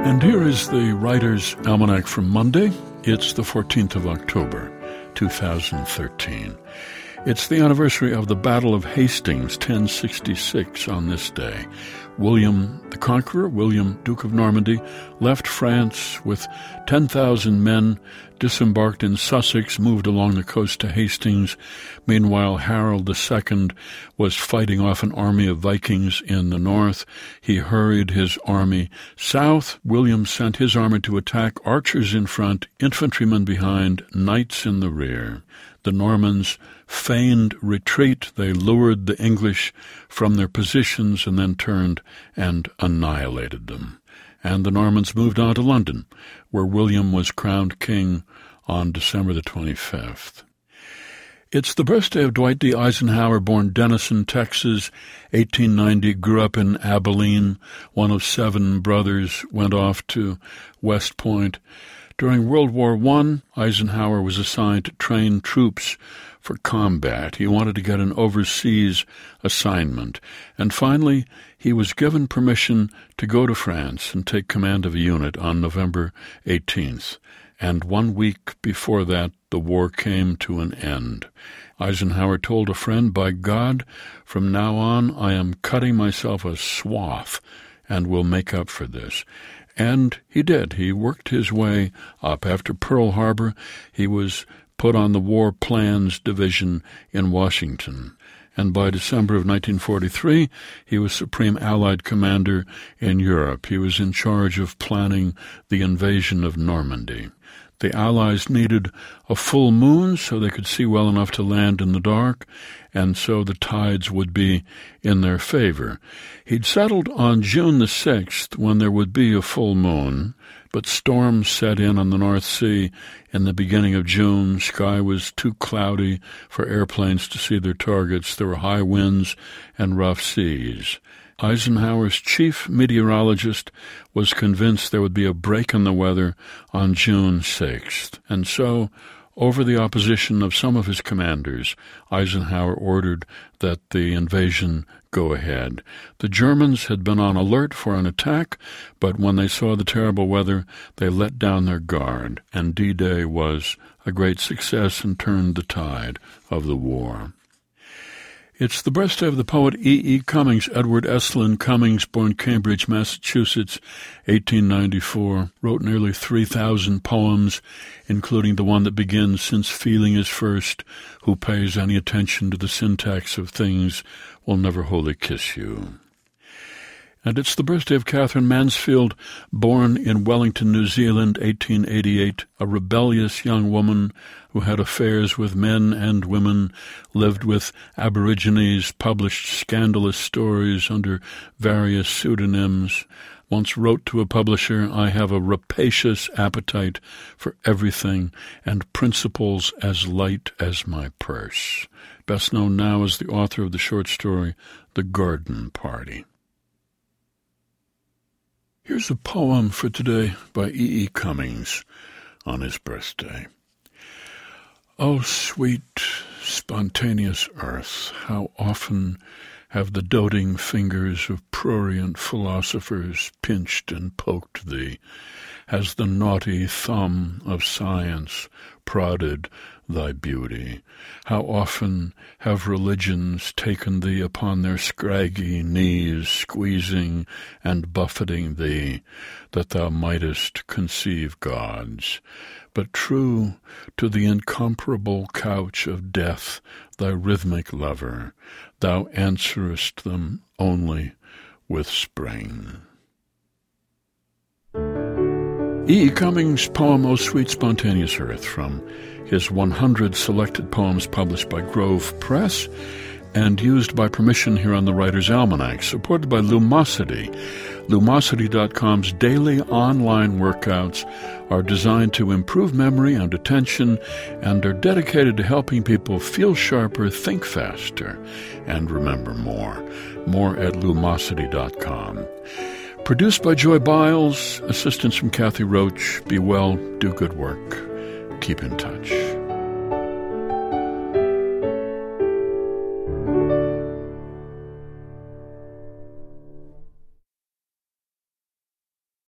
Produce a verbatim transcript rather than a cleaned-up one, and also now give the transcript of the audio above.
And here is the Writer's Almanac for Monday. It's the fourteenth of October, two thousand thirteen. It's the anniversary of the Battle of Hastings, ten sixty-six, on this day. William the Conqueror, William, Duke of Normandy, left France with ten thousand men, disembarked in Sussex, moved along the coast to Hastings. Meanwhile, Harold the Second was fighting off an army of Vikings in the north. He hurried his army south. William sent his army to attack, archers in front, infantrymen behind, knights in the rear. The Normans feigned retreat. They lured the English from their positions and then turned and annihilated them. And the Normans moved on to London, where William was crowned king on December the twenty-fifth. It's the birthday of Dwight D. Eisenhower, born Denison, Texas, eighteen ninety, grew up in Abilene, one of seven brothers, went off to West Point. During World War One, Eisenhower was assigned to train troops for combat. He wanted to get an overseas assignment. And finally, he was given permission to go to France and take command of a unit on November eighteenth. And one week before that, the war came to an end. Eisenhower told a friend, "By God, from now on I am cutting myself a swath and will make up for this." And he did. He worked his way up. After Pearl Harbor, he was put on the War Plans Division in Washington. And by December of nineteen forty-three, he was Supreme Allied Commander in Europe. He was in charge of planning the invasion of Normandy. The Allies needed a full moon so they could see well enough to land in the dark, and so the tides would be in their favor. He'd settled on June the sixth, when there would be a full moon, but storms set in on the North Sea in the beginning of June. Sky was too cloudy for airplanes to see their targets. There were high winds and rough seas. Eisenhower's chief meteorologist was convinced there would be a break in the weather on June sixth, and so, over the opposition of some of his commanders, Eisenhower ordered that the invasion go ahead. The Germans had been on alert for an attack, but when they saw the terrible weather, they let down their guard, and D-Day was a great success and turned the tide of the war. It's the birthday of the poet E E. Cummings, Edward Estlin Cummings, born Cambridge, Massachusetts, eighteen ninety-four, wrote nearly three thousand poems, including the one that begins, "Since feeling is first, who pays any attention to the syntax of things will never wholly kiss you." And it's the birthday of Catherine Mansfield, born in Wellington, New Zealand, eighteen eighty-eight, a rebellious young woman who had affairs with men and women, lived with Aborigines, published scandalous stories under various pseudonyms, once wrote to a publisher, "I have a rapacious appetite for everything and principles as light as my purse." Best known now as the author of the short story, The Garden Party. Here's a poem for today by E E. Cummings on his birthday. O sweet, spontaneous earth, how often have the doting fingers of prurient philosophers pinched and poked thee? Has the naughty thumb of science prodded thy beauty? How often have religions taken thee upon their scraggy knees, squeezing and buffeting thee, that thou mightest conceive gods? But true to the incomparable couch of death, thy rhythmic lover, thou answerest them only with spring. E E. Cummings' poem, O Sweet Spontaneous Earth, from his one hundred selected poems published by Grove Press and used by permission here on the Writer's Almanac, supported by Lumosity. Lumosity dot com's daily online workouts are designed to improve memory and attention and are dedicated to helping people feel sharper, think faster, and remember more. More at Lumosity dot com. Produced by Joy Biles, assistance from Kathy Roach. Be well, do good work. Keep in touch.